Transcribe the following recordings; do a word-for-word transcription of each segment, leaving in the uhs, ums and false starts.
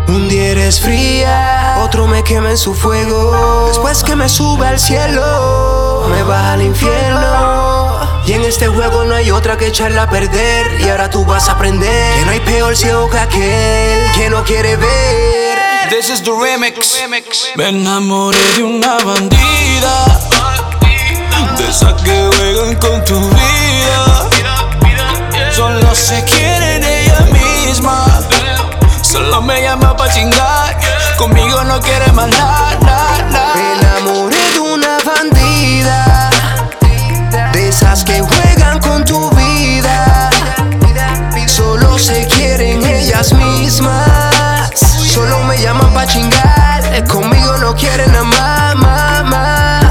Un día eres fría, otro me quema en su fuego. Después que me sube al cielo, me baja al infierno. Y en este juego no hay otra que echarla a perder. Y ahora tú vas a aprender que no hay peor ciego que aquel que no quiere ver. This is the remix. Me enamoré de una bandida, de esas que juegan con tu vida. Solo se quieren ella misma. Solo me llama pa' chingar. Conmigo no quiere más nada, nada, nada. Me enamoré de una bandida, de esas que juegan con tu vida. Solo se quieren ellas mismas. Solo me llaman pa' chingar. Conmigo no quieren nada más, más, más.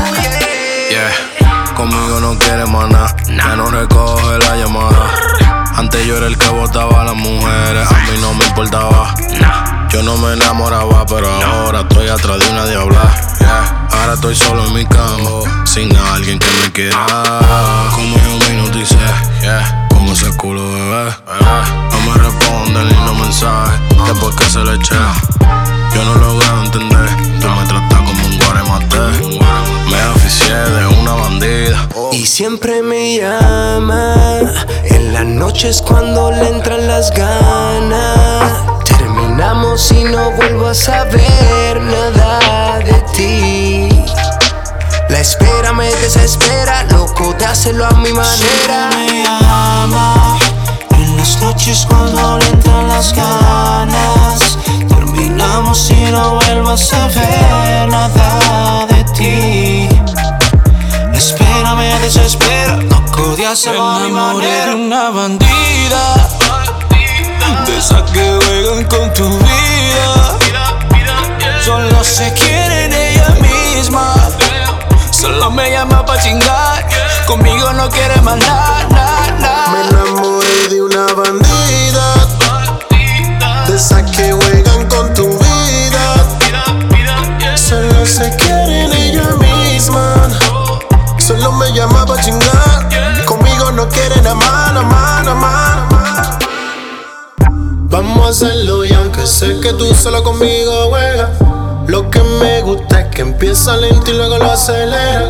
Yeah, conmigo no quiere más nada. Ya no recoge la llamada. Antes yo era el que botaba a las mujeres, a mí no me importaba. Yo no me enamoraba, pero ahora estoy atrás de una diabla. Yeah. Ahora estoy solo en mi cama, sin alguien que me quiera. Como yo minuto y sé, yeah, como ese culo bebé. No me responden ni los mensajes después que se le eché. Yo no logro entender, tú me tratas como un guaremate. Me aficié de una bandida y siempre me llama en las noches cuando le entran las ganas. Terminamos y no vuelvo a saber nada de ti. La espera me desespera, loco de hacerlo a mi manera. Me llama en las noches cuando le entran las ganas. Terminamos y no vuelvo a saber nada de ti. La espera me desespera, loco de hacerlo a mi manera. De una bandida, de esas que juegan con tu vida. Solo se quieren ella misma. Solo me llama pa' chingar. Conmigo no quiere más nada, nada, nada. Me enamoré de una bandida, de esas que juegan con tu vida. Solo se quieren ella misma. Solo me llama pa' chingar. Conmigo no quiere nada más, nada más, nada más. Vamos a hacerlo y aunque sé que tú solo conmigo juegas, lo que me gusta es que empieza lento y luego lo acelera.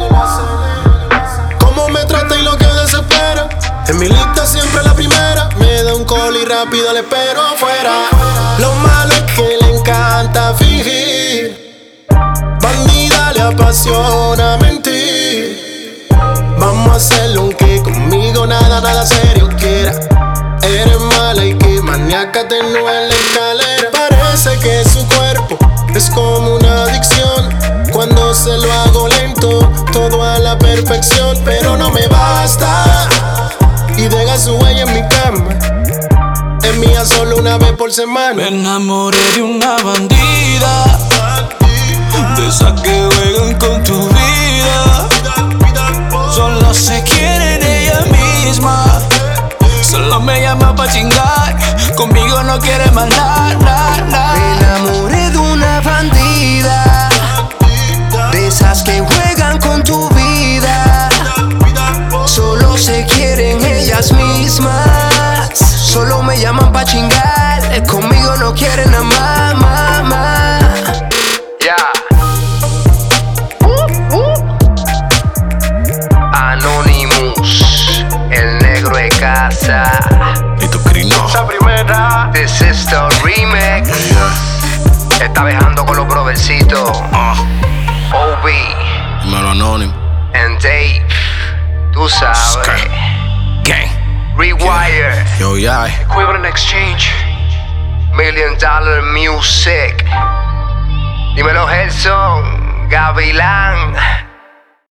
Cómo me trata y lo que desespera. En mi lista siempre la primera. Me da un call y rápido le espero afuera. Lo malo es que le encanta fingir. Bandida le apasiona mentir. Vamos a hacerlo aunque conmigo nada, nada serio quiera. Eres mala y que maníaca te nube en la escalera. Parece que su cuerpo es como una adicción. Cuando se lo hago lento, todo a la perfección. Pero no me basta y deja su huella en mi cama. Es mía solo una vez por semana. Me enamoré de una bandida, de esas que juegan con tu vida. Solo se quieren ella misma. Solo me llama pa' chingar. Conmigo no quiere más nada, nada, nada. Me enamoré de una bandida, de esas que juegan con tu vida. Solo se quieren ellas mismas. Solo me llaman pa' chingar. Conmigo no quieren nada más, más, más. Ya. Uh, uh. Anonymous, el negro de casa. y tu crino. Esa primera. This is the remix. Yeah. Está viajando con los brothercitos Uh, O B Dímelo Anónimo. and Dave. Tú sabes. Gang. Rewire. Yo, yeah. Equivalent Exchange. Million Dollar Music. Dímelo Gerson. Gavilán.